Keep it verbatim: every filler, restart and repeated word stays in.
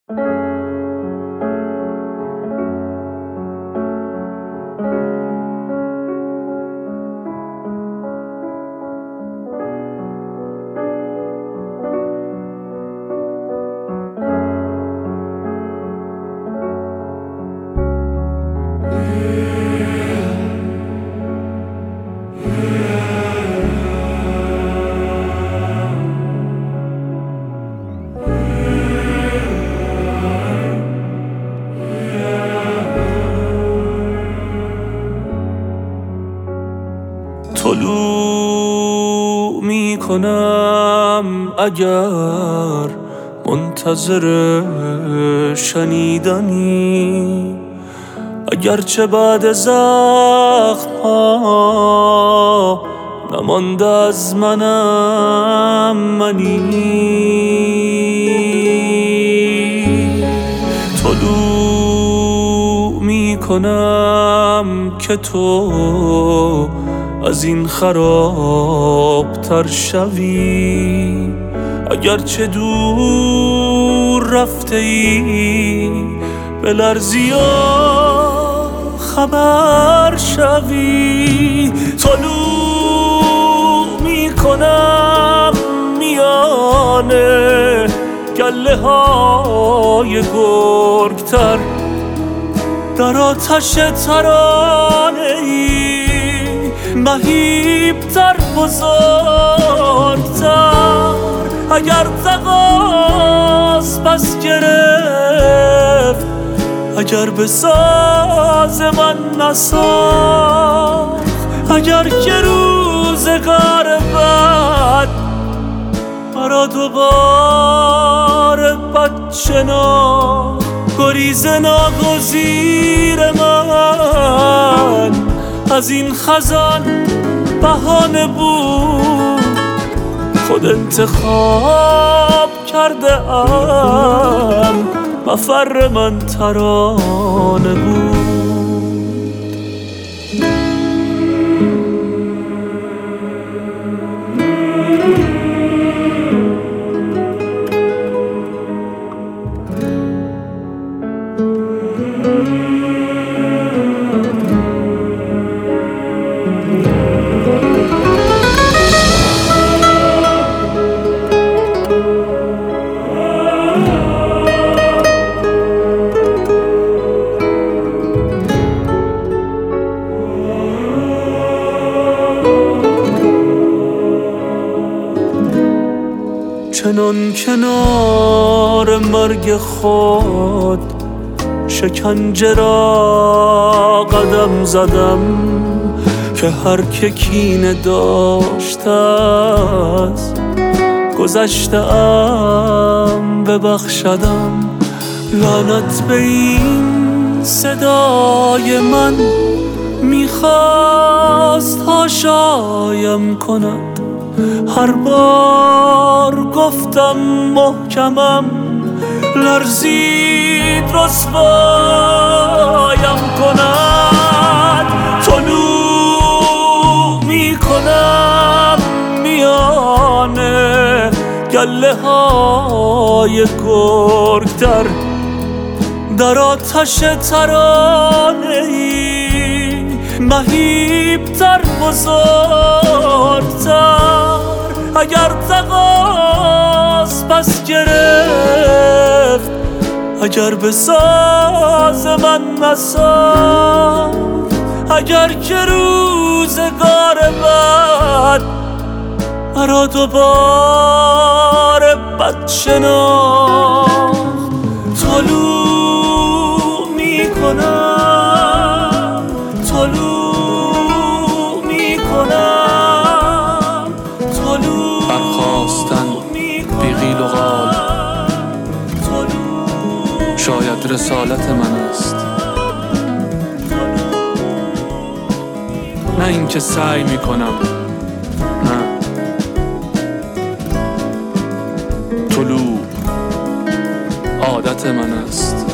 طلوع می کنم اگر منتظر شنیدنی، اگرچه بعد زخم ها نمانده از منم منی. طلوع می کنم که تو از این خراب تر شوی، اگرچه دور رفته ای به لرزی و خبر شوی. طلوع می کنم میانه گله های گرگتر، در آتش ترانه ای مهیبتر بزرگتر. اگر تقاص پس گرفت، اگر به ساز من نساخت، اگر که روزگار بد مرا دوباره بد شناخت، گریز ناگزیر من از این خزان بهانه بود. خود انتخاب کرده ام، مفر من ترانه بود. چنان کنار مرگ خود شکنجه را قدم زدم، که هر که کینه داشته از گذشته ام ببخشدم. لعنت به این صدای من میخواست حاشایم کند، هر بار گفتم محکمم لرزید رسوایم کند. طلوع می کنم میانه گله های گرگتر، در آتش ترانه ای مهیبتر بزرگتر. اگر تقاص پس گرفت، اگر به ساز من نساخت، اگر که روزگار بد مرا دوباره بد شناخت. طلوع می کنم، طلوع می کنم، طلوع برخاستن بی قیل و قال شاید رسالت من است، نه اینکه سعی می کنم، نه. طلوع عادت من است.